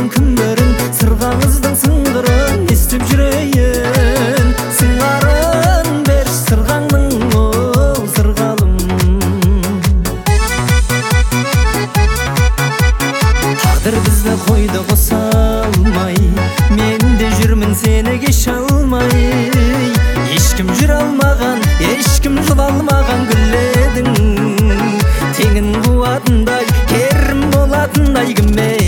күндөрүн сыргаңыздын сыңгырын эстеп жүрөйүн сыңарын бериш сыргаңдын ол сыргалым тагдыр бизди койду коса алмай мен де жүрмүн сени кеше алмай эчким жүрө алмаган эчким жыла алмаган гүлледиң теңин кубатындай керим болатындай ким